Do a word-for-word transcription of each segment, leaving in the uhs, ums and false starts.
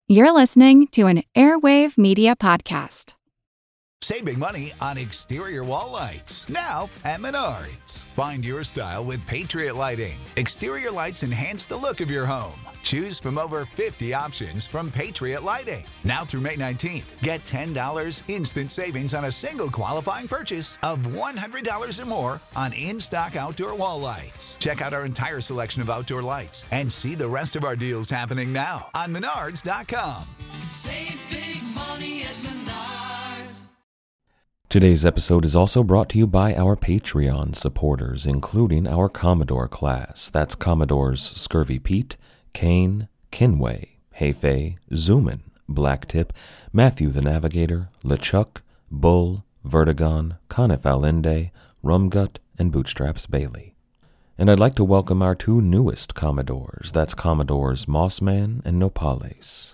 You're listening to an Airwave Media Podcast. Saving money on exterior wall lights, now at Menards. Find your style with Patriot Lighting. Exterior lights enhance the look of your home. Choose from over fifty options from Patriot Lighting. Now through May nineteenth, get ten dollars instant savings on a single qualifying purchase of one hundred dollars or more on in-stock outdoor wall lights. Check out our entire selection of outdoor lights and see the rest of our deals happening now on menards dot com. Save big money at Menards. Today's episode is also brought to you by our Patreon supporters, including our Commodore class. That's Commodores Scurvy Pete, Kane, Kinway, Heifei, Zoomin, Blacktip, Matthew the Navigator, LeChuck, Bull, Vertigon, Conif Alinde, Rumgut, and Bootstraps Bailey. And I'd like to welcome our two newest Commodores. That's Commodores Mossman and Nopales.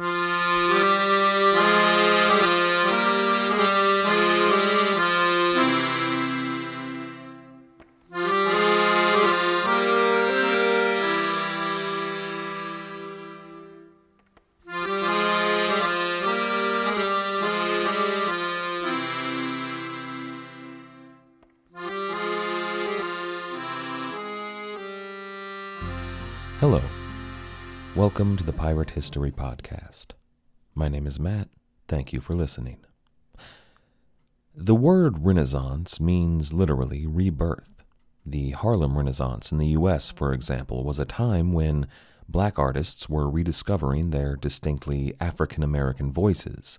Hello. Welcome to the Pirate History Podcast. My name is Matt. Thank you for listening. The word Renaissance means literally rebirth. The Harlem Renaissance in the U S, for example, was a time when black artists were rediscovering their distinctly African-American voices.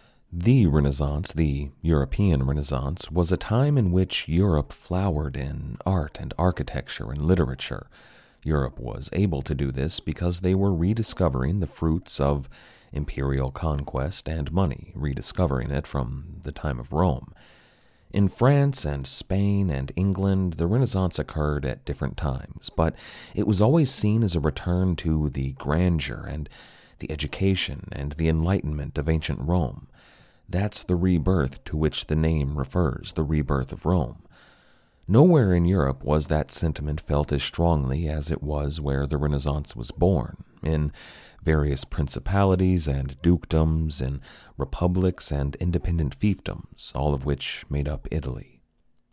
The Renaissance, the European Renaissance, was a time in which Europe flowered in art and architecture and literature. Europe was able to do this because they were rediscovering the fruits of imperial conquest and money, rediscovering it from the time of Rome. In France and Spain and England, the Renaissance occurred at different times, but it was always seen as a return to the grandeur and the education and the enlightenment of ancient Rome. That's the rebirth to which the name refers, the rebirth of Rome. Nowhere in Europe was that sentiment felt as strongly as it was where the Renaissance was born, in various principalities and dukedoms, in republics and independent fiefdoms, all of which made up Italy.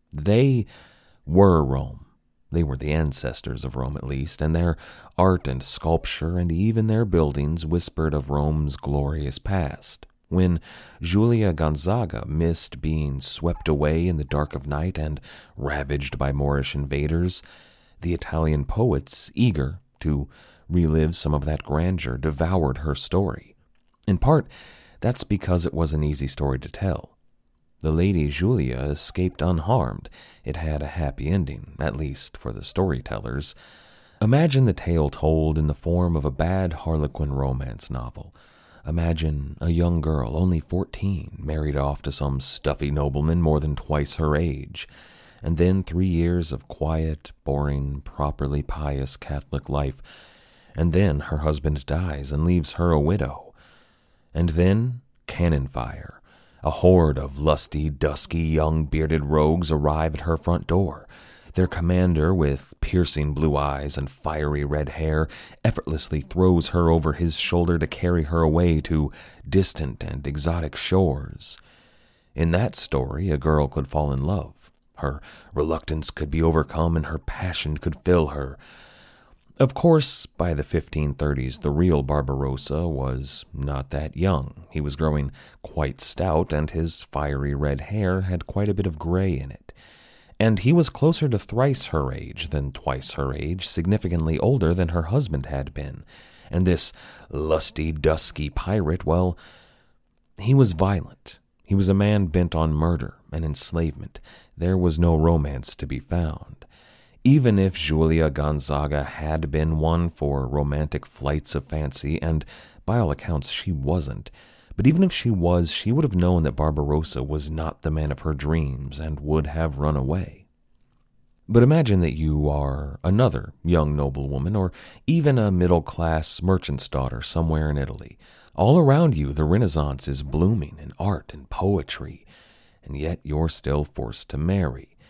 They were Rome. They were the ancestors of Rome, at least, and their art and sculpture and even their buildings whispered of Rome's glorious past. When Giulia Gonzaga missed being swept away in the dark of night and ravaged by Moorish invaders, the Italian poets, eager to relive some of that grandeur, devoured her story. In part, that's because it was an easy story to tell. The Lady Giulia escaped unharmed. It had a happy ending, at least for the storytellers. Imagine the tale told in the form of a bad Harlequin romance novel. Imagine a young girl, only fourteen, married off to some stuffy nobleman more than twice her age, and then three years of quiet, boring, properly pious Catholic life, and then her husband dies and leaves her a widow. And then cannon fire. A horde of lusty, dusky, young bearded rogues arrive at her front door. Their commander, with piercing blue eyes and fiery red hair, effortlessly throws her over his shoulder to carry her away to distant and exotic shores. In that story, a girl could fall in love. Her reluctance could be overcome and her passion could fill her. Of course, by the fifteen thirties, the real Barbarossa was not that young. He was growing quite stout, and his fiery red hair had quite a bit of gray in it. And he was closer to thrice her age than twice her age, significantly older than her husband had been. And this lusty, dusky pirate, well, he was violent. He was a man bent on murder and enslavement. There was no romance to be found. Even if Giulia Gonzaga had been one for romantic flights of fancy, and by all accounts she wasn't, but even if she was, she would have known that Barbarossa was not the man of her dreams and would have run away. But imagine that you are another young noblewoman, or even a middle-class merchant's daughter somewhere in Italy. All around you, the Renaissance is blooming in art and poetry, and yet you're still forced to marry.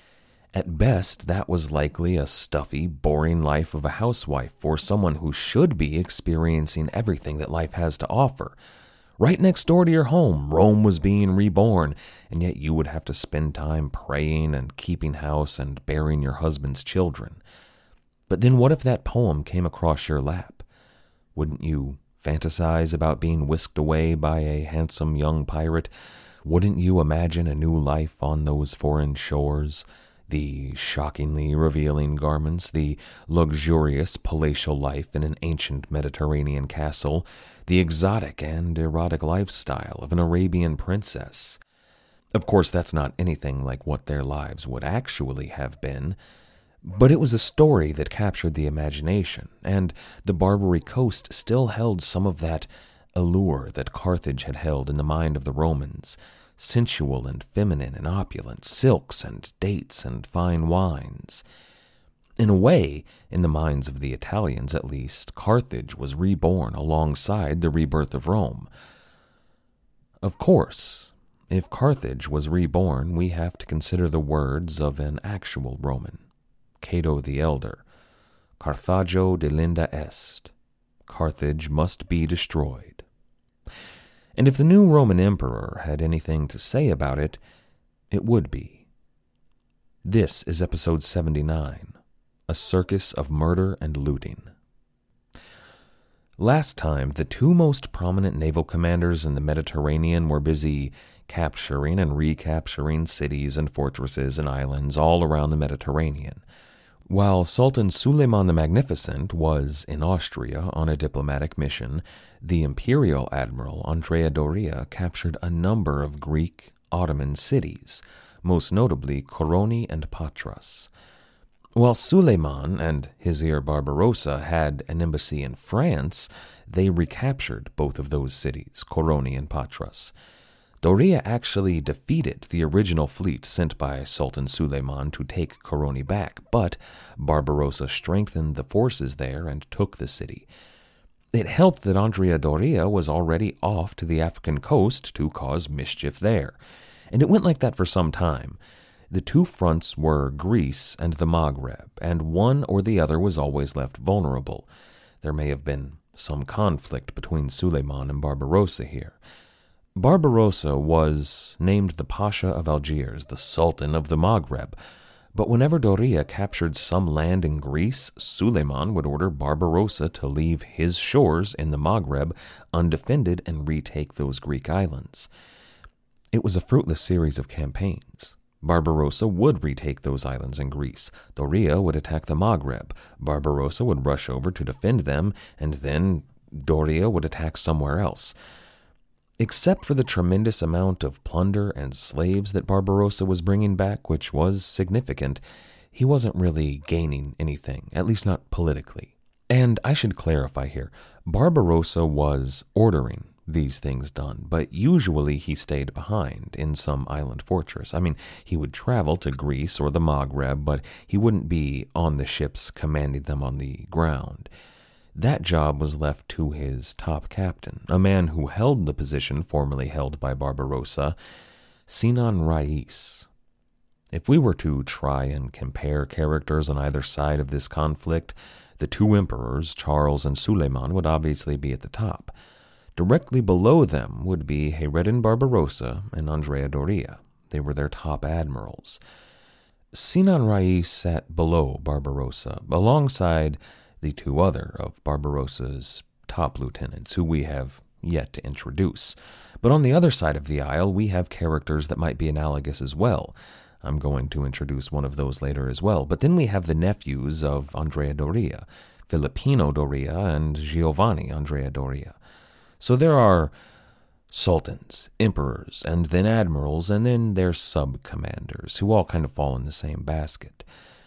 At best, that was likely a stuffy, boring life of a housewife for someone who should be experiencing everything that life has to offer. Right next door to your home, Rome was being reborn, and yet you would have to spend time praying and keeping house and bearing your husband's children. But then what if that poem came across your lap? Wouldn't you fantasize about being whisked away by a handsome young pirate? Wouldn't you imagine a new life on those foreign shores? The shockingly revealing garments, the luxurious palatial life in an ancient Mediterranean castle, the exotic and erotic lifestyle of an Arabian princess. Of course, that's not anything like what their lives would actually have been, but it was a story that captured the imagination, and the Barbary coast still held some of that allure that Carthage had held in the mind of the Romans. Sensual and feminine and opulent, silks and dates and fine wines. In a way, in the minds of the Italians at least, Carthage was reborn alongside the rebirth of Rome. Of course, if Carthage was reborn, we have to consider the words of an actual Roman, Cato the Elder. Carthago delinda est. Carthage must be destroyed. And if the new Roman emperor had anything to say about it, it would be. This is episode seventy-nine, A Circus of Murder and Looting. Last time, the two most prominent naval commanders in the Mediterranean were busy capturing and recapturing cities and fortresses and islands all around the Mediterranean, while Sultan Suleiman the Magnificent was in Austria on a diplomatic mission. The imperial admiral Andrea Doria captured a number of Greek Ottoman cities, most notably Koroni and Patras. While Suleiman and his heir Barbarossa had an embassy in France, they recaptured both of those cities, Koroni and Patras. Doria actually defeated the original fleet sent by Sultan Suleiman to take Koroni back, but Barbarossa strengthened the forces there and took the city. It helped that Andrea Doria was already off to the African coast to cause mischief there, and it went like that for some time. The two fronts were Greece and the Maghreb, and one or the other was always left vulnerable. There may have been some conflict between Suleiman and Barbarossa here. Barbarossa was named the Pasha of Algiers, the Sultan of the Maghreb, but whenever Doria captured some land in Greece, Suleiman would order Barbarossa to leave his shores in the Maghreb undefended and retake those Greek islands. It was a fruitless series of campaigns. Barbarossa would retake those islands in Greece. Doria would attack the Maghreb. Barbarossa would rush over to defend them, and then Doria would attack somewhere else. Except for the tremendous amount of plunder and slaves that Barbarossa was bringing back, which was significant, he wasn't really gaining anything, at least not politically. And I should clarify here, Barbarossa was ordering these things done, but usually he stayed behind in some island fortress. I mean, he would travel to Greece or the Maghreb, but he wouldn't be on the ships commanding them on the ground. That job was left to his top captain, a man who held the position formerly held by Barbarossa, Sinan Rais. If we were to try and compare characters on either side of this conflict, the two emperors, Charles and Suleiman, would obviously be at the top. Directly below them would be Hayreddin Barbarossa and Andrea Doria. They were their top admirals. Sinan Rais sat below Barbarossa, alongside the two other of Barbarossa's top lieutenants, who we have yet to introduce. But on the other side of the aisle, we have characters that might be analogous as well. I'm going to introduce one of those later as well. But then we have the nephews of Andrea Doria, Filippino Doria and Giovanni Andrea Doria. So there are sultans, emperors, and then admirals, and then their sub-commanders, who all kind of fall in the same basket.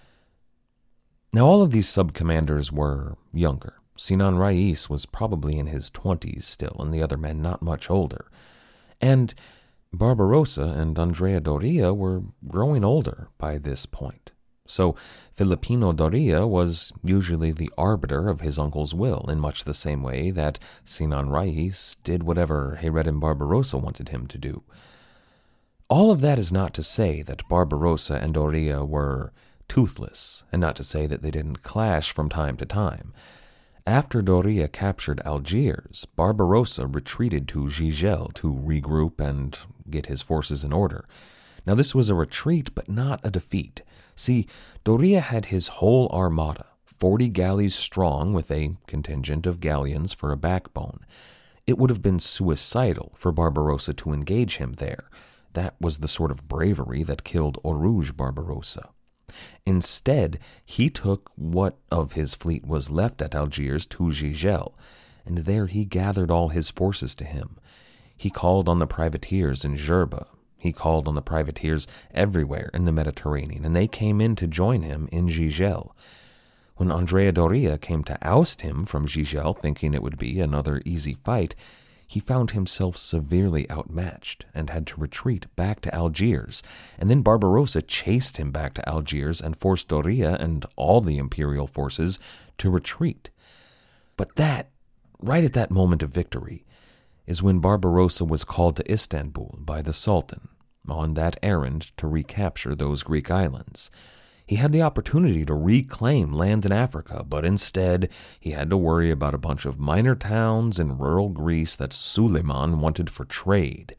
Now, all of these sub-commanders were younger. Sinan Rais was probably in his twenties still, and the other men not much older. And Barbarossa and Andrea Doria were growing older by this point. So Filippino Doria was usually the arbiter of his uncle's will, in much the same way that Sinan Rais did whatever Hayreddin Barbarossa wanted him to do. All of that is not to say that Barbarossa and Doria were toothless, and not to say that they didn't clash from time to time. After Doria captured Algiers, Barbarossa retreated to Gigel to regroup and get his forces in order. Now this was a retreat, but not a defeat. See, Doria had his whole armada, forty galleys strong with a contingent of galleons for a backbone. It would have been suicidal for Barbarossa to engage him there. That was the sort of bravery that killed Oruge Barbarossa. Instead, he took what of his fleet was left at Algiers to Gigel, and there he gathered all his forces to him. He called on the privateers in Jerba. He called on the privateers everywhere in the Mediterranean, and they came in to join him in Gigel. When Andrea Doria came to oust him from Gigel, thinking it would be another easy fight, he found himself severely outmatched and had to retreat back to Algiers, and then Barbarossa chased him back to Algiers and forced Doria and all the imperial forces to retreat. But that, right at that moment of victory, is when Barbarossa was called to Istanbul by the Sultan on that errand to recapture those Greek islands. He had the opportunity to reclaim land in Africa, but instead he had to worry about a bunch of minor towns in rural Greece that Suleiman wanted for trade.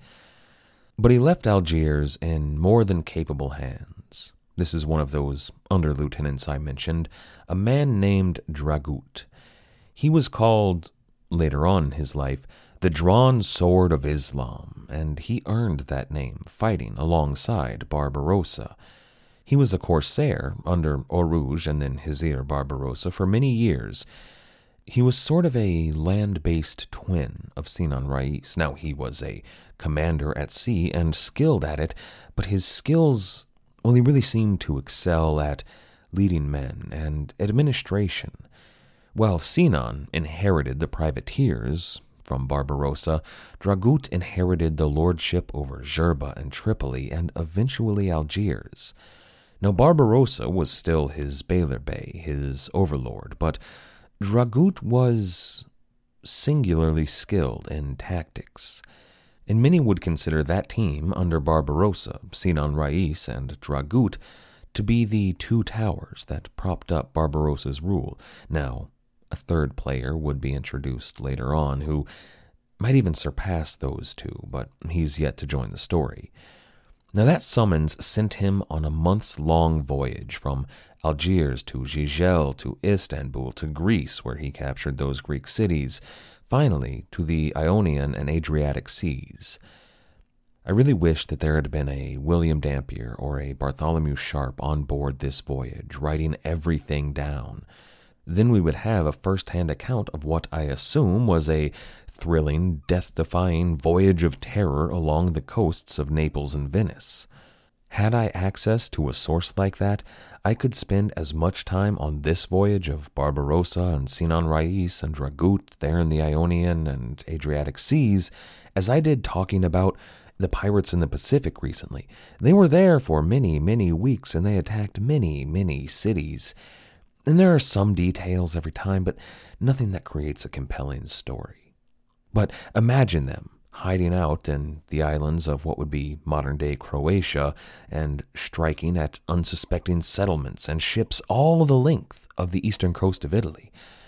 But he left Algiers in more than capable hands. This is one of those under-lieutenants I mentioned, a man named Dragut. He was called, later on in his life, the Drawn Sword of Islam, and he earned that name fighting alongside Barbarossa. He was a corsair under Oruge and then Hizir Barbarossa for many years. He was sort of a land-based twin of Sinan Rais. Now, he was a commander at sea and skilled at it, but his skills, well, he really seemed to excel at leading men and administration. While Sinan inherited the privateers from Barbarossa, Dragut inherited the lordship over Jerba and Tripoli and eventually Algiers. Now, Barbarossa was still his Beylerbey, his overlord, but Dragut was singularly skilled in tactics, and many would consider that team under Barbarossa, Sinan Rais and Dragut, to be the two towers that propped up Barbarossa's rule. Now, a third player would be introduced later on who might even surpass those two, but he's yet to join the story. Now that summons sent him on a months-long voyage from Algiers to Gigel to Istanbul to Greece, where he captured those Greek cities, finally to the Ionian and Adriatic seas. I really wish that there had been a William Dampier or a Bartholomew Sharp on board this voyage, writing everything down. Then we would have a first-hand account of what I assume was a thrilling, death-defying voyage of terror along the coasts of Naples and Venice. Had I access to a source like that, I could spend as much time on this voyage of Barbarossa and Sinan Rais and Dragut there in the Ionian and Adriatic seas as I did talking about the pirates in the Pacific recently. They were there for many, many weeks, and they attacked many, many cities. And there are some details every time, but nothing that creates a compelling story. But imagine them hiding out in the islands of what would be modern-day Croatia and striking at unsuspecting settlements and ships all the length of the eastern coast of Italy.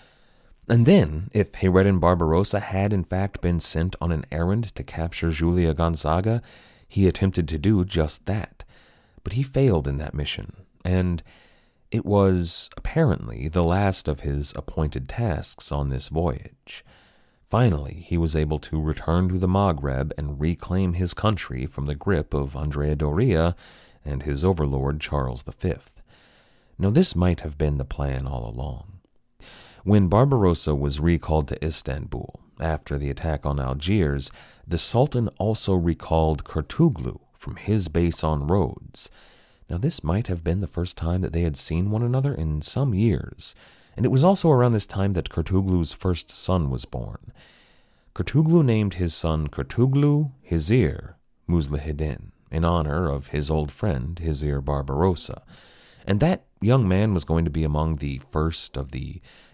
And then, if Hayreddin Barbarossa had in fact been sent on an errand to capture Julia Gonzaga, he attempted to do just that. But he failed in that mission, and it was apparently the last of his appointed tasks on this voyage. Finally, he was able to return to the Maghreb and reclaim his country from the grip of Andrea Doria and his overlord Charles the Fifth. Now, this might have been the plan all along. When Barbarossa was recalled to Istanbul after the attack on Algiers, the Sultan also recalled Kurtuglu from his base on Rhodes. Now, this might have been the first time that they had seen one another in some years, and it was also around this time that Kurtuglu's first son was born. Kurtuglu named his son Kurtuglu Hizir Muzlahidin, in honor of his old friend Hizir Barbarossa, and that young man was going to be among the first of the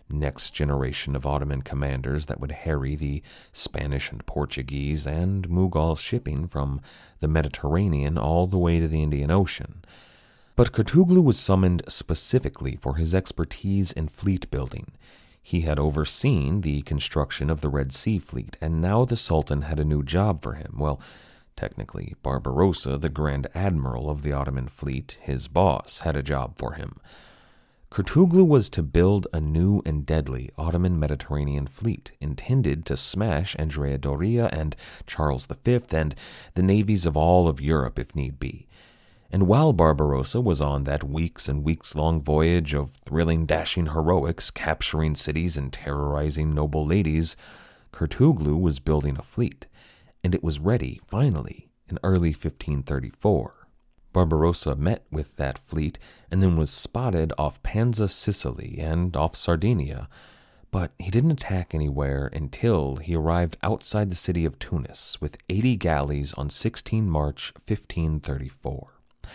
next generation of Ottoman commanders that would harry the Spanish and Portuguese and Mughal shipping from the Mediterranean all the way to the Indian Ocean. But Kurtuglu was summoned specifically for his expertise in fleet building. He had overseen the construction of the Red Sea Fleet, and now the Sultan had a new job for him. Well, technically, Barbarossa, the Grand Admiral of the Ottoman fleet, his boss, had a job for him. Kurtuglu was to build a new and deadly Ottoman Mediterranean fleet, intended to smash Andrea Doria and Charles the Fifth and the navies of all of Europe if need be. And while Barbarossa was on that weeks and weeks-long voyage of thrilling, dashing heroics, capturing cities and terrorizing noble ladies, Kurtuglu was building a fleet, and it was ready, finally, in early fifteen thirty-four. Barbarossa met with that fleet and then was spotted off Panza, Sicily, and off Sardinia, but he didn't attack anywhere until he arrived outside the city of Tunis with eighty galleys on the sixteenth of March, fifteen thirty-four.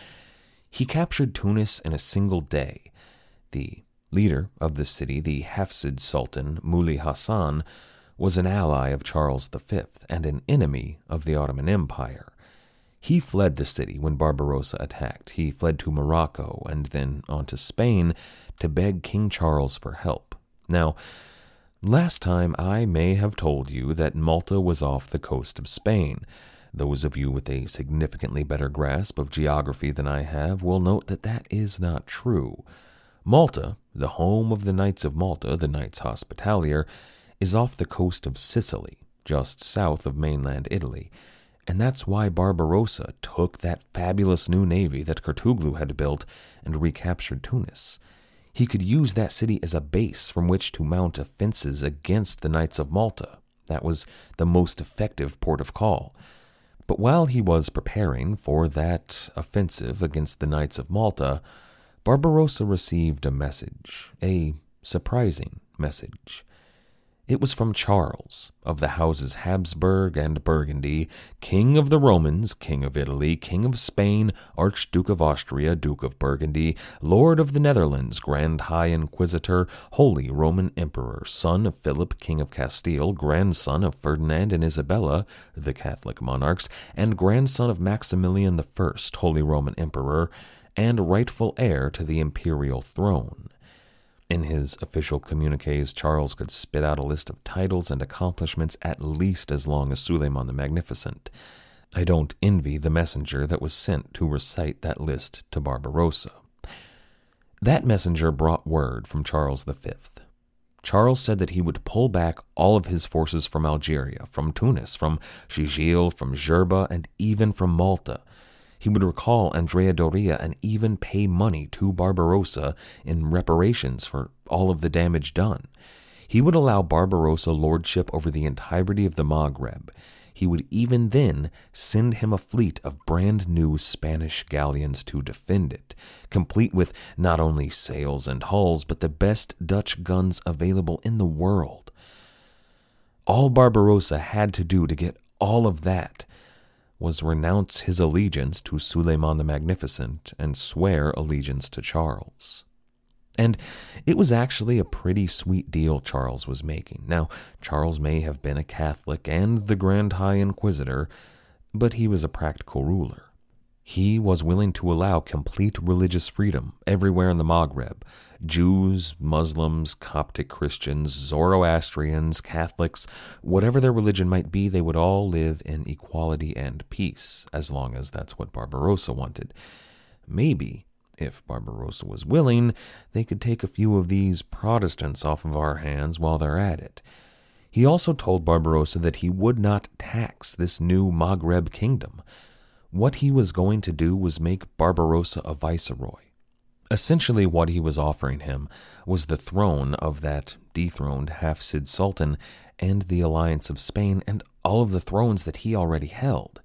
He captured Tunis in a single day. The leader of the city, the Hafsid Sultan, Muli Hassan, was an ally of Charles the Fifth and an enemy of the Ottoman Empire. He fled the city when Barbarossa attacked. He fled to Morocco and then on to Spain to beg King Charles for help. Now, last time I may have told you that Malta was off the coast of Spain. Those of you with a significantly better grasp of geography than I have will note that that is not true. Malta, the home of the Knights of Malta, the Knights Hospitalier, is off the coast of Sicily, just south of mainland Italy, and that's why Barbarossa took that fabulous new navy that Kurtuglu had built and recaptured Tunis. He could use that city as a base from which to mount offenses against the Knights of Malta. That was the most effective port of call. But while he was preparing for that offensive against the Knights of Malta, Barbarossa received a message, a surprising message. It was from Charles, of the houses Habsburg and Burgundy, King of the Romans, King of Italy, King of Spain, Archduke of Austria, Duke of Burgundy, Lord of the Netherlands, Grand High Inquisitor, Holy Roman Emperor, son of Philip, King of Castile, grandson of Ferdinand and Isabella, the Catholic monarchs, and grandson of Maximilian the First, Holy Roman Emperor, and rightful heir to the imperial throne. In his official communiques, Charles could spit out a list of titles and accomplishments at least as long as Suleiman the Magnificent. I don't envy the messenger that was sent to recite that list to Barbarossa. That messenger brought word from Charles the Fifth. Charles said that he would pull back all of his forces from Algeria, from Tunis, from Gigil, from Jerba, and even from Malta. He would recall Andrea Doria and even pay money to Barbarossa in reparations for all of the damage done. He would allow Barbarossa lordship over the entirety of the Maghreb. He would even then send him a fleet of brand new Spanish galleons to defend it, complete with not only sails and hulls, but the best Dutch guns available in the world. All Barbarossa had to do to get all of that was renounce his allegiance to Suleiman the Magnificent and swear allegiance to Charles. And it was actually a pretty sweet deal Charles was making. Now, Charles may have been a Catholic and the Grand High Inquisitor, but he was a practical ruler. He was willing to allow complete religious freedom everywhere in the Maghreb. Jews, Muslims, Coptic Christians, Zoroastrians, Catholics, whatever their religion might be, they would all live in equality and peace, as long as that's what Barbarossa wanted. Maybe, if Barbarossa was willing, they could take a few of these Protestants off of our hands while they're at it. He also told Barbarossa that he would not tax this new Maghreb kingdom. What he was going to do was make Barbarossa a viceroy. Essentially what he was offering him was the throne of that dethroned Hafsid Sultan and the alliance of Spain and all of the thrones that he already held.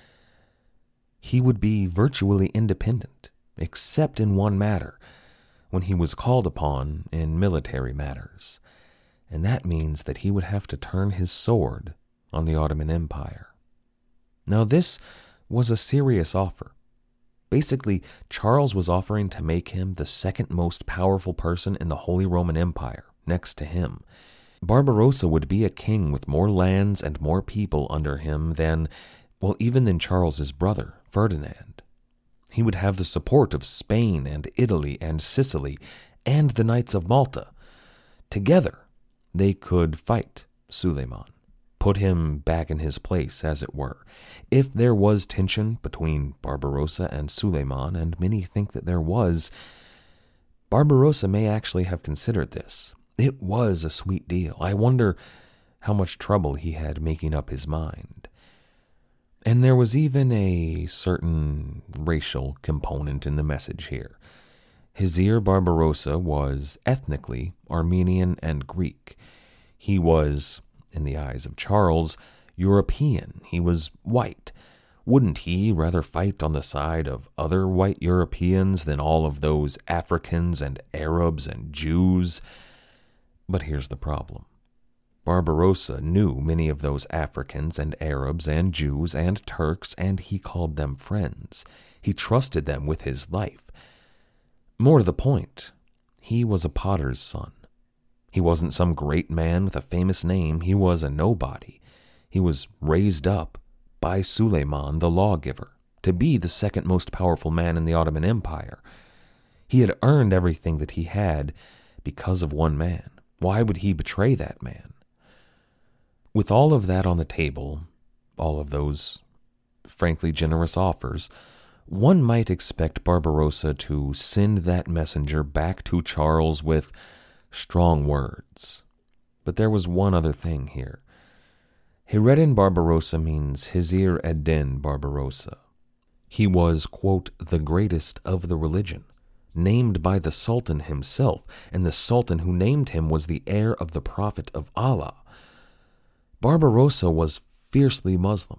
He would be virtually independent, except in one matter, when he was called upon in military matters, and that means that he would have to turn his sword on the Ottoman Empire. Now this was a serious offer. Basically, Charles was offering to make him the second most powerful person in the Holy Roman Empire, next to him. Barbarossa would be a king with more lands and more people under him than, well, even than Charles's brother, Ferdinand. He would have the support of Spain and Italy and Sicily and the Knights of Malta. Together, they could fight Suleiman, put him back in his place, as it were. If there was tension between Barbarossa and Suleiman, and many think that there was, Barbarossa may actually have considered this. It was a sweet deal. I wonder how much trouble he had making up his mind. And there was even a certain racial component in the message here. Hizir Barbarossa was ethnically Armenian and Greek. He was, in the eyes of Charles, European. He was white. Wouldn't he rather fight on the side of other white Europeans than all of those Africans and Arabs and Jews? But here's the problem. Barbarossa knew many of those Africans and Arabs and Jews and Turks, and he called them friends. He trusted them with his life. More to the point, he was a potter's son. He wasn't some great man with a famous name. He was a nobody. He was raised up by Suleiman the lawgiver to be the second most powerful man in the Ottoman Empire. He had earned everything that he had because of one man. Why would he betray that man? With all of that on the table, all of those frankly generous offers, one might expect Barbarossa to send that messenger back to Charles with strong words. But there was one other thing here. Hayreddin Barbarossa means Hizir Eddin Barbarossa. He was, quote, the greatest of the religion, named by the Sultan himself, and the Sultan who named him was the heir of the Prophet of Allah. Barbarossa was fiercely Muslim.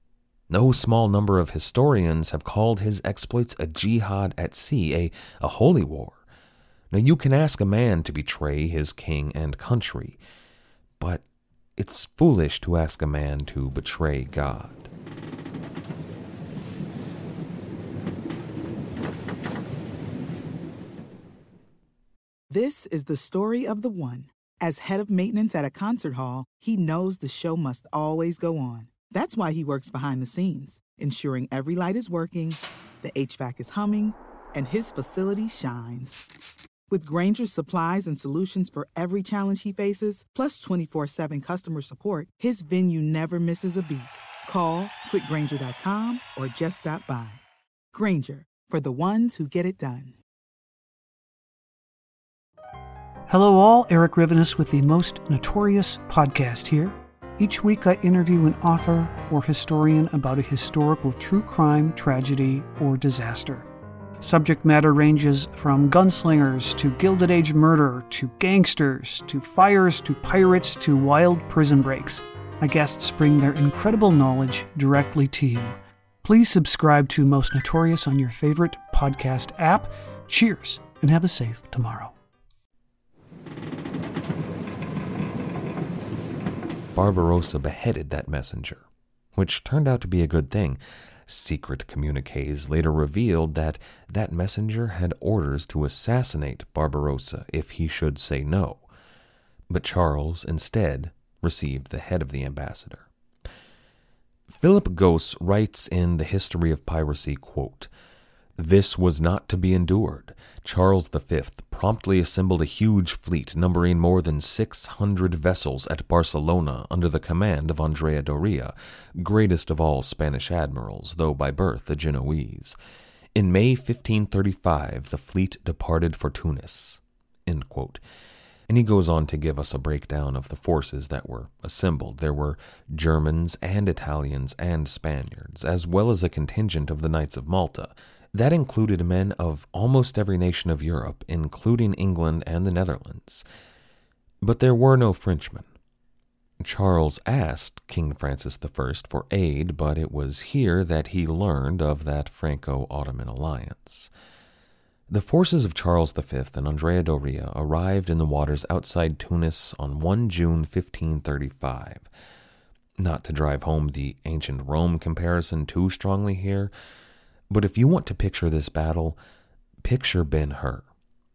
No small number of historians have called his exploits a jihad at sea, a, a holy war. Now, you can ask a man to betray his king and country, but it's foolish to ask a man to betray God. This is the story of the one. As head of maintenance at a concert hall, he knows the show must always go on. That's why he works behind the scenes, ensuring every light is working, the H V A C is humming, and his facility shines. With Grainger's supplies and solutions for every challenge he faces, plus twenty-four seven customer support, his venue never misses a beat. Call quick grainger dot com or just stop by. Grainger, for the ones who get it done. Hello all, Eric Rivenes with the Most Notorious podcast here. Each week I interview an author or historian about a historical true crime, tragedy, or disaster. Subject matter ranges from gunslingers to Gilded Age murder to gangsters to fires to pirates to wild prison breaks. My guests bring their incredible knowledge directly to you. Please subscribe to Most Notorious on your favorite podcast app. Cheers, and have a safe tomorrow. Barbarossa beheaded that messenger, which turned out to be a good thing. Secret communiques later revealed that that messenger had orders to assassinate Barbarossa if he should say no. But Charles, instead, received the head of the ambassador. Philip Gosse writes in The History of Piracy, quote, "This was not to be endured. Charles the Fifth promptly assembled a huge fleet numbering more than six hundred vessels at Barcelona under the command of Andrea Doria, greatest of all Spanish admirals, though by birth a Genoese. In May fifteen thirty-five, the fleet departed for Tunis." End quote. And he goes on to give us a breakdown of the forces that were assembled. There were Germans and Italians and Spaniards, as well as a contingent of the Knights of Malta. That included men of almost every nation of Europe, including England and the Netherlands. But there were no Frenchmen. Charles asked King Francis the First for aid, but it was here that he learned of that Franco-Ottoman alliance. The forces of Charles the Fifth and Andrea Doria arrived in the waters outside Tunis on the first of June fifteen thirty-five. Not to drive home the ancient Rome comparison too strongly here, but if you want to picture this battle, picture Ben-Hur.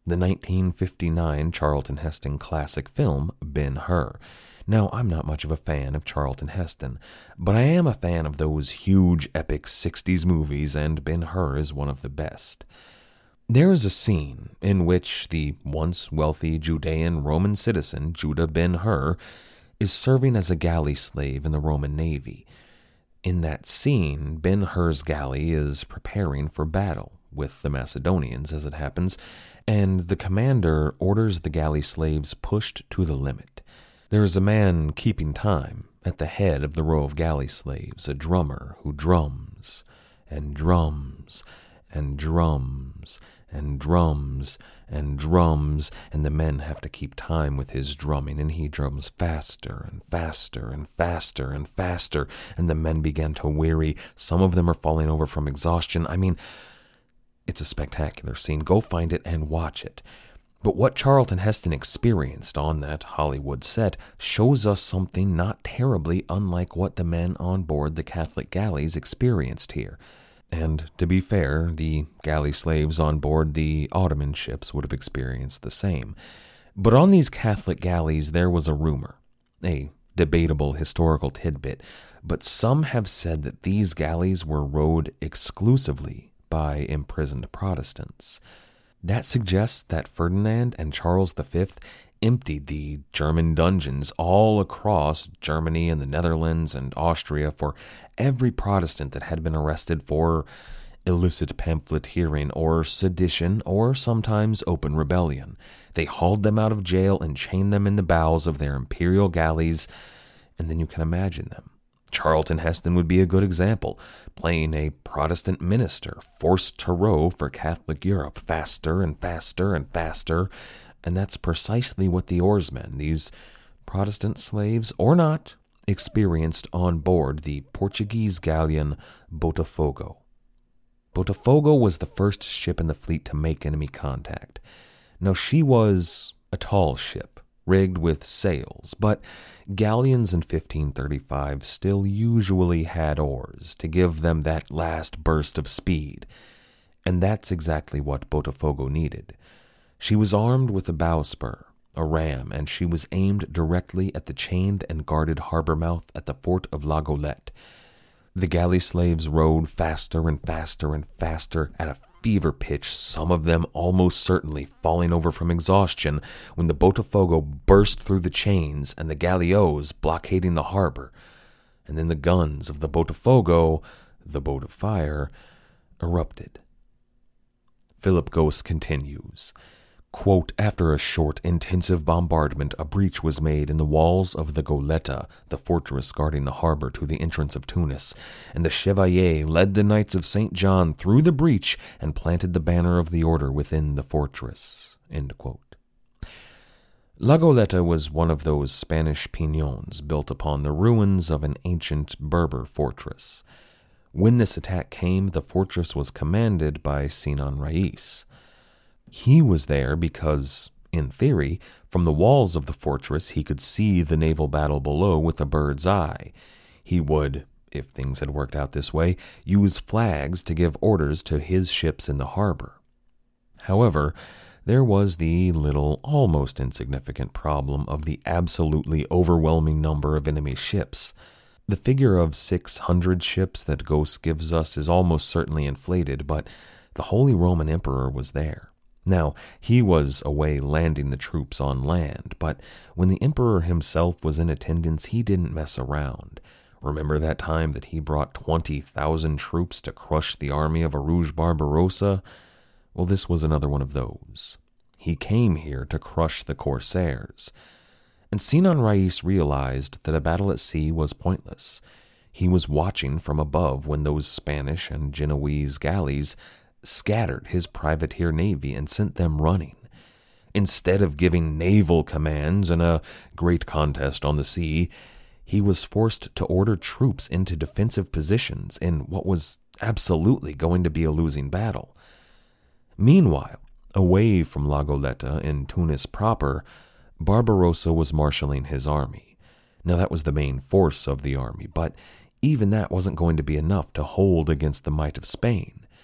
the nineteen fifty-nine Charlton Heston classic film Ben-Hur. Now, I'm not much of a fan of Charlton Heston, but I am a fan of those huge epic sixties movies, and Ben-Hur is one of the best. There is a scene in which the once wealthy Judean Roman citizen Judah Ben-Hur is serving as a galley slave in the Roman Navy. In that scene, Ben-Hur's galley is preparing for battle with the Macedonians, as it happens, and the commander orders the galley slaves pushed to the limit. There is a man keeping time at the head of the row of galley slaves, a drummer who drums and drums and drums and drums and drums, and the men have to keep time with his drumming, and he drums faster and faster and faster and faster, and the men begin to weary. Some of them are falling over from exhaustion. I mean, it's a spectacular scene. Go find it and watch it. But what Charlton Heston experienced on that Hollywood set shows us something not terribly unlike what the men on board the Catholic galleys experienced here. And to be fair, the galley slaves on board the Ottoman ships would have experienced the same. But on these Catholic galleys there was a rumor, a debatable historical tidbit, but some have said that these galleys were rowed exclusively by imprisoned Protestants. That suggests that Ferdinand and Charles the Fifth emptied the German dungeons all across Germany and the Netherlands and Austria for every Protestant that had been arrested for illicit pamphleteering or sedition or sometimes open rebellion. They hauled them out of jail and chained them in the bows of their imperial galleys, and then you can imagine them. Charlton Heston would be a good example, playing a Protestant minister forced to row for Catholic Europe faster and faster and faster, and that's precisely what the oarsmen, these Protestant slaves or not, experienced on board the Portuguese galleon Botafogo. Botafogo was the first ship in the fleet to make enemy contact. Now, she was a tall ship, rigged with sails, but galleons in fifteen thirty-five still usually had oars to give them that last burst of speed, and that's exactly what Botafogo needed. She was armed with a bowspur, a ram, and she was aimed directly at the chained and guarded harbor mouth at the fort of La Golette. The galley slaves rowed faster and faster and faster at a fever pitch, some of them almost certainly falling over from exhaustion, when the Botafogo burst through the chains and the galleots blockading the harbor. And then the guns of the Botafogo, the boat of fire, erupted. Philip Gosse continues, quote, after a short, intensive bombardment, a breach was made in the walls of the Goletta, the fortress guarding the harbor to the entrance of Tunis, and the Chevalier led the Knights of Saint John through the breach and planted the banner of the order within the fortress. End quote. La Goletta was one of those Spanish piñons built upon the ruins of an ancient Berber fortress. When this attack came, the fortress was commanded by Sinan Rais. He was there because, in theory, from the walls of the fortress he could see the naval battle below with a bird's eye. He would, if things had worked out this way, use flags to give orders to his ships in the harbor. However, there was the little, almost insignificant problem of the absolutely overwhelming number of enemy ships. The figure of six hundred ships that Gosse gives us is almost certainly inflated, but the Holy Roman Emperor was there. Now, he was away landing the troops on land, but when the emperor himself was in attendance, he didn't mess around. Remember that time that he brought twenty thousand troops to crush the army of Arouge Barbarossa? Well, this was another one of those. He came here to crush the corsairs. And Sinan Rais realized that a battle at sea was pointless. He was watching from above when those Spanish and Genoese galleys scattered his privateer navy and sent them running. Instead of giving naval commands in a great contest on the sea, he was forced to order troops into defensive positions in what was absolutely going to be a losing battle. Meanwhile, away from La Goletta in Tunis proper, Barbarossa was marshaling his army. Now that was the main force of the army, but even that wasn't going to be enough to hold against the might of Spain.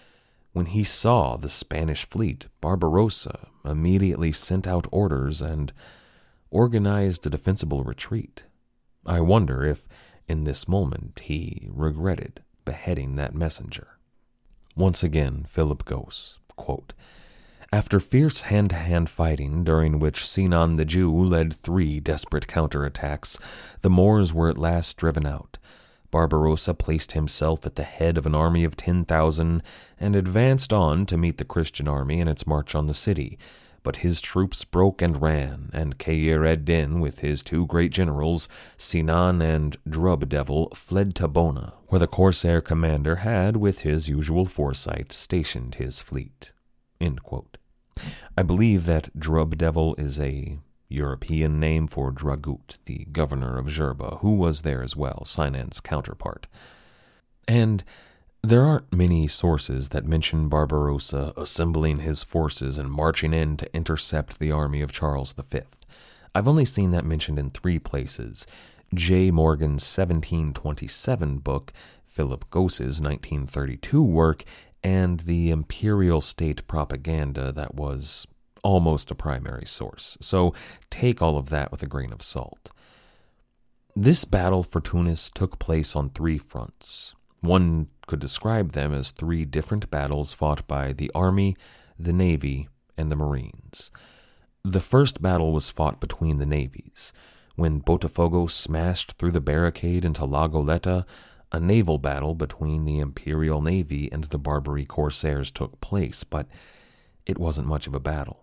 When he saw the Spanish fleet, Barbarossa immediately sent out orders and organized a defensible retreat. I wonder if, in this moment, he regretted beheading that messenger. Once again, Philip Gosse, quote, "After fierce hand-to-hand fighting, during which Sinan the Jew led three desperate counterattacks, the Moors were at last driven out. Barbarossa placed himself at the head of an army of ten thousand and advanced on to meet the Christian army in its march on the city. But his troops broke and ran, and Kheyr ed-Din, with his two great generals, Sinan and Drub-Devil, fled to Bona, where the corsair commander had, with his usual foresight, stationed his fleet." End quote. I believe that Drub-Devil is a European name for Dragut, the governor of Jerba, who was there as well, Sinan's counterpart. And there aren't many sources that mention Barbarossa assembling his forces and marching in to intercept the army of Charles the Fifth. I've only seen that mentioned in three places: J. Morgan's seventeen twenty-seven book, Philip Gosse's nineteen thirty-two work, and the imperial state propaganda that was almost a primary source. So take all of that with a grain of salt. This battle for Tunis took place on three fronts. One could describe them as three different battles fought by the army, the navy, and the marines. The first battle was fought between the navies. When Botafogo smashed through the barricade into La Goleta, a naval battle between the Imperial Navy and the Barbary corsairs took place, but it wasn't much of a battle.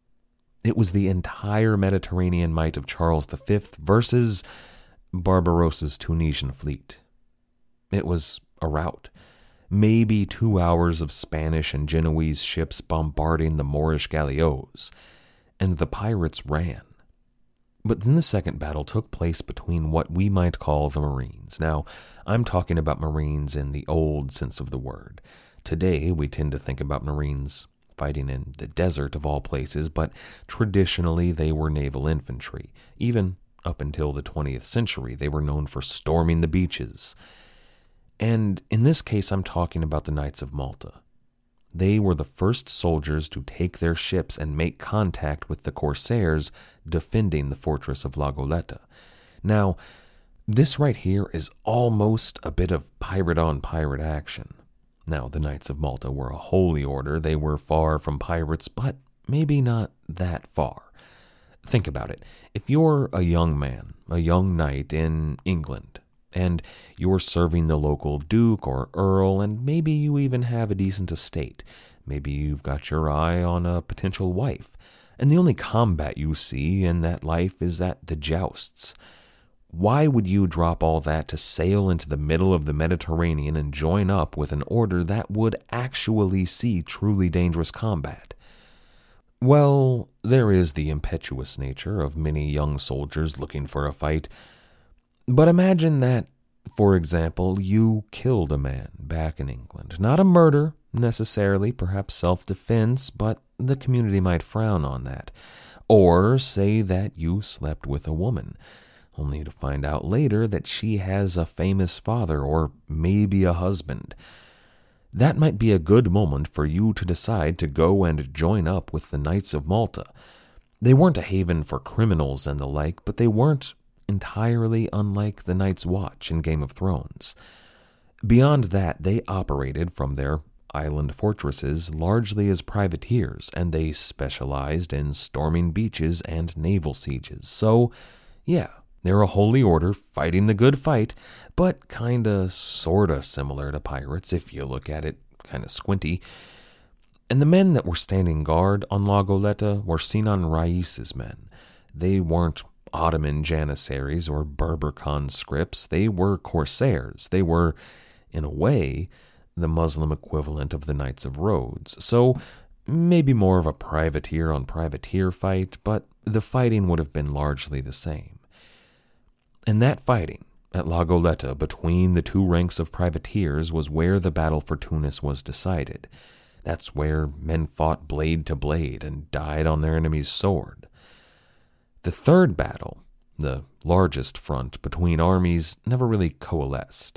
It was the entire Mediterranean might of Charles the Fifth versus Barbarossa's Tunisian fleet. It was a rout. Maybe two hours of Spanish and Genoese ships bombarding the Moorish galleots, and the pirates ran. But then the second battle took place between what we might call the Marines. Now, I'm talking about Marines in the old sense of the word. Today, we tend to think about Marines fighting in the desert of all places, but traditionally they were naval infantry. Even up until the twentieth century, they were known for storming the beaches. And in this case, I'm talking about the Knights of Malta. They were the first soldiers to take their ships and make contact with the corsairs defending the fortress of La Goleta. Now, this right here is almost a bit of pirate-on-pirate action. Now, the Knights of Malta were a holy order. They were far from pirates, but maybe not that far. Think about it. If you're a young man, a young knight in England, and you're serving the local duke or earl, and maybe you even have a decent estate, maybe you've got your eye on a potential wife, and the only combat you see in that life is at the jousts, why would you drop all that to sail into the middle of the Mediterranean and join up with an order that would actually see truly dangerous combat? Well, there is the impetuous nature of many young soldiers looking for a fight. But imagine that, for example, you killed a man back in England. Not a murder, necessarily, perhaps self-defense, but the community might frown on that. Or say that you slept with a woman, only to find out later that she has a famous father or maybe a husband. That might be a good moment for you to decide to go and join up with the Knights of Malta. They weren't a haven for criminals and the like, but they weren't entirely unlike the Night's Watch in Game of Thrones. Beyond that, they operated from their island fortresses largely as privateers, and they specialized in storming beaches and naval sieges. So, yeah, they're a holy order fighting the good fight, but kinda sorta similar to pirates if you look at it kinda squinty. And the men that were standing guard on La Goleta were Sinan Rais's men. They weren't Ottoman janissaries or Berber conscripts. They were corsairs. They were, in a way, the Muslim equivalent of the Knights of Rhodes. So maybe more of a privateer-on-privateer fight, but the fighting would have been largely the same. And that fighting at La Goleta between the two ranks of privateers was where the battle for Tunis was decided. That's where men fought blade to blade and died on their enemy's sword. The third battle, the largest front between armies, never really coalesced.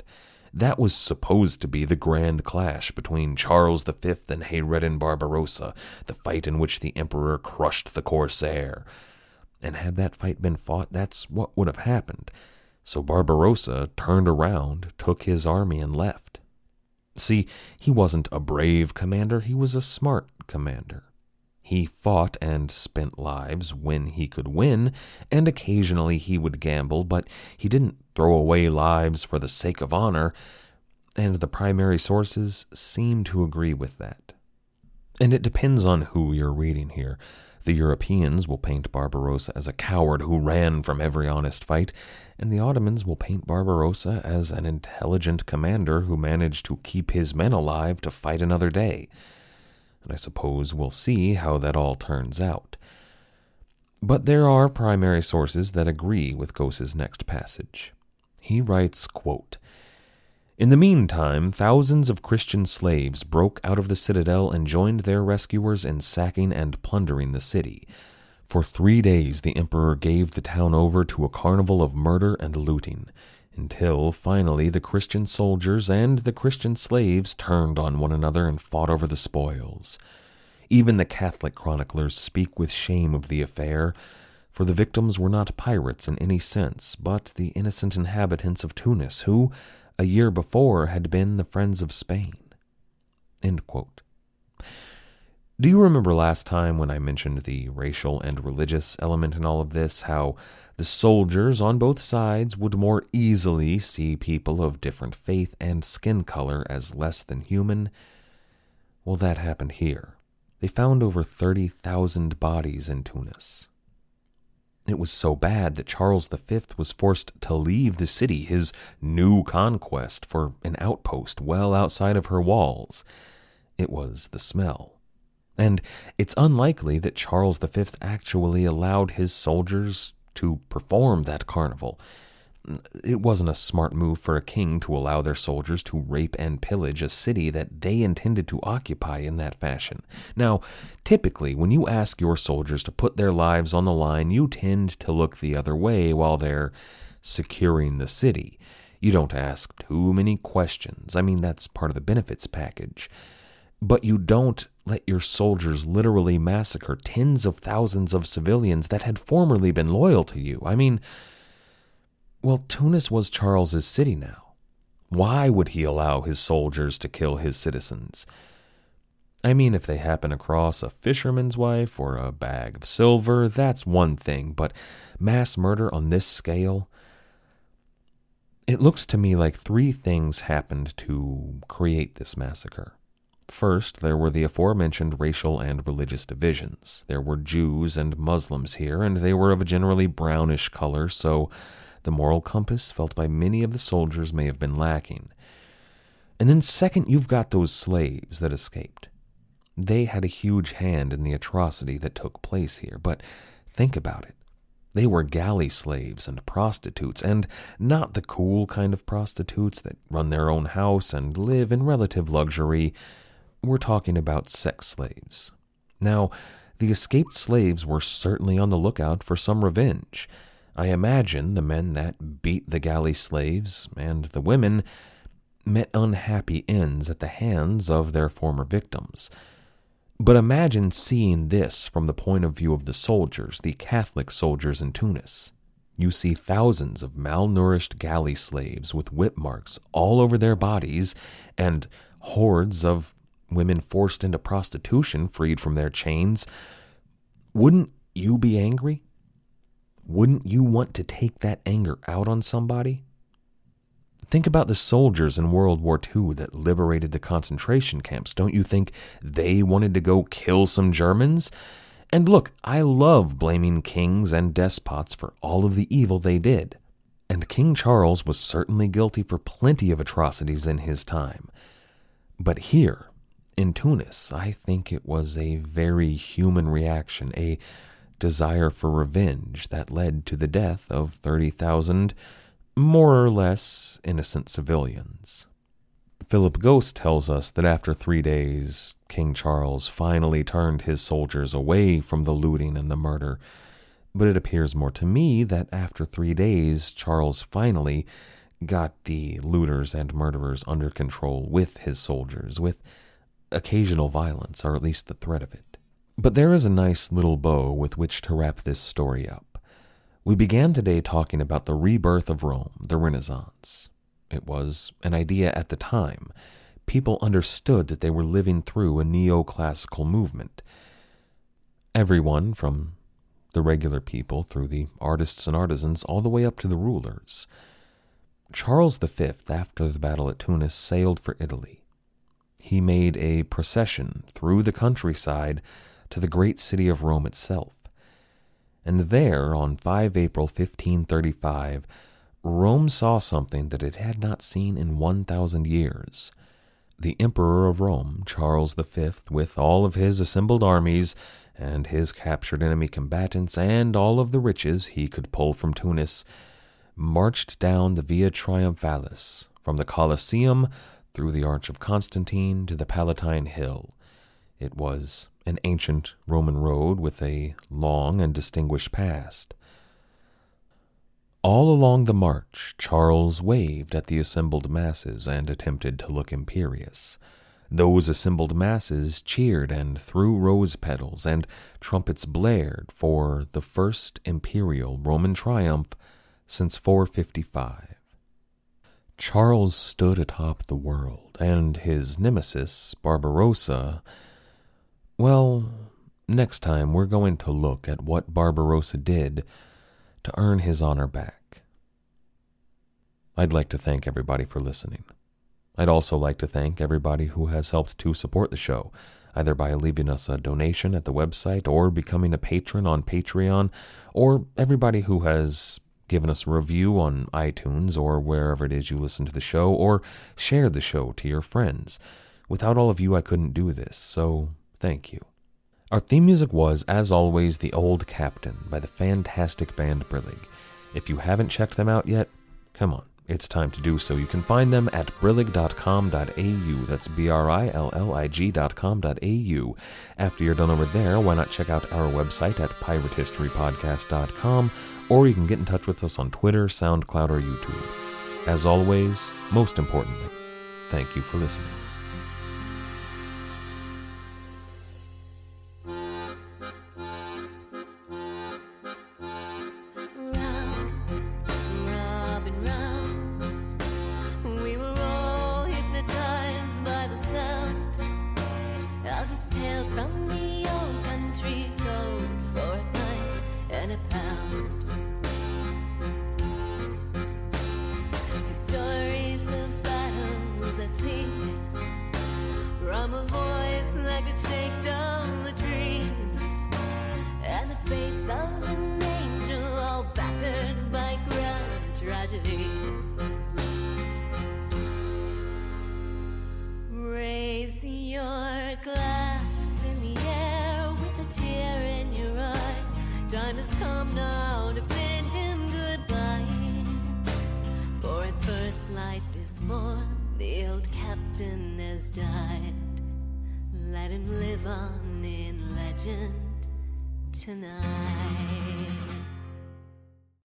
That was supposed to be the grand clash between Charles the Fifth and Hayreddin Barbarossa, the fight in which the emperor crushed the corsair. And had that fight been fought, that's what would have happened. So Barbarossa turned around, took his army, and left. See, he wasn't a brave commander, he was a smart commander. He fought and spent lives when he could win, and occasionally he would gamble, but he didn't throw away lives for the sake of honor, and the primary sources seem to agree with that. And it depends on who you're reading here. The Europeans will paint Barbarossa as a coward who ran from every honest fight, and the Ottomans will paint Barbarossa as an intelligent commander who managed to keep his men alive to fight another day. And I suppose we'll see how that all turns out. But there are primary sources that agree with Ghos's next passage. He writes, quote, "In the meantime, thousands of Christian slaves broke out of the citadel and joined their rescuers in sacking and plundering the city. For three days the emperor gave the town over to a carnival of murder and looting, until finally the Christian soldiers and the Christian slaves turned on one another and fought over the spoils. Even the Catholic chroniclers speak with shame of the affair, for the victims were not pirates in any sense, but the innocent inhabitants of Tunis, who, a year before, had been the friends of Spain." End quote. Do you remember last time when I mentioned the racial and religious element in all of this, how the soldiers on both sides would more easily see people of different faith and skin color as less than human? Well, that happened here. They found over thirty thousand bodies in Tunis. It was so bad that Charles the Fifth was forced to leave the city, his new conquest, for an outpost well outside of her walls. It was the smell. And it's unlikely that Charles the Fifth actually allowed his soldiers to perform that carnival. It wasn't a smart move for a king to allow their soldiers to rape and pillage a city that they intended to occupy in that fashion. Now, typically, when you ask your soldiers to put their lives on the line, you tend to look the other way while they're securing the city. You don't ask too many questions. I mean, that's part of the benefits package. But you don't let your soldiers literally massacre tens of thousands of civilians that had formerly been loyal to you. I mean, well, Tunis was Charles's city now. Why would he allow his soldiers to kill his citizens? I mean, if they happen across a fisherman's wife or a bag of silver, that's one thing, but mass murder on this scale? It looks to me like three things happened to create this massacre. First, there were the aforementioned racial and religious divisions. There were Jews and Muslims here, and they were of a generally brownish color, so the moral compass felt by many of the soldiers may have been lacking. And then second, you've got those slaves that escaped. They had a huge hand in the atrocity that took place here, but think about it. They were galley slaves and prostitutes, and not the cool kind of prostitutes that run their own house and live in relative luxury. We're talking about sex slaves. Now, the escaped slaves were certainly on the lookout for some revenge. I imagine the men that beat the galley slaves and the women met unhappy ends at the hands of their former victims. But imagine seeing this from the point of view of the soldiers, the Catholic soldiers in Tunis. You see thousands of malnourished galley slaves with whip marks all over their bodies and hordes of women forced into prostitution, freed from their chains. Wouldn't you be angry? Wouldn't you want to take that anger out on somebody? Think about the soldiers in World War Two that liberated the concentration camps. Don't you think they wanted to go kill some Germans? And look, I love blaming kings and despots for all of the evil they did. And King Charles was certainly guilty for plenty of atrocities in his time. But here, in Tunis, I think it was a very human reaction, a desire for revenge that led to the death of thirty thousand more or less innocent civilians. Philip Ghos tells us that after three days, King Charles finally turned his soldiers away from the looting and the murder. But it appears more to me that after three days, Charles finally got the looters and murderers under control with his soldiers, with occasional violence, or at least the threat of it. But there is a nice little bow with which to wrap this story up. We began today talking about the rebirth of Rome, the Renaissance. It was an idea at the time. People understood that they were living through a neoclassical movement. Everyone, from the regular people through the artists and artisans, all the way up to the rulers. Charles the Fifth, after the battle at Tunis, sailed for Italy. He made a procession through the countryside to the great city of Rome itself. And there, on the fifth of April, fifteen thirty-five, Rome saw something that it had not seen in one thousand years. The Emperor of Rome, Charles the Fifth, with all of his assembled armies and his captured enemy combatants and all of the riches he could pull from Tunis, marched down the Via Triumphalis from the Colosseum through the Arch of Constantine to the Palatine Hill. It was an ancient Roman road with a long and distinguished past. All along the march, Charles waved at the assembled masses and attempted to look imperious. Those assembled masses cheered and threw rose petals, and trumpets blared for the first imperial Roman triumph since four fifty-five. Charles stood atop the world, and his nemesis, Barbarossa, well, next time we're going to look at what Barbarossa did to earn his honor back. I'd like to thank everybody for listening. I'd also like to thank everybody who has helped to support the show, either by leaving us a donation at the website or becoming a patron on Patreon, or everybody who has given us a review on iTunes or wherever it is you listen to the show, or shared the show to your friends. Without all of you, I couldn't do this, so thank you. Our theme music was, as always, The Old Captain by the fantastic band Brillig. If you haven't checked them out yet, come on. It's time to do so. You can find them at brillig dot com dot a u. That's B R I L L I G dot com dot a u. After you're done over there, why not check out our website at pirate history podcast dot com, or you can get in touch with us on Twitter, SoundCloud, or YouTube. As always, most importantly, thank you for listening. Raise your glass in the air with a tear in your eye. Time has come now to bid him goodbye. For at first light this morn, the old captain has died. Let him live on in legend tonight.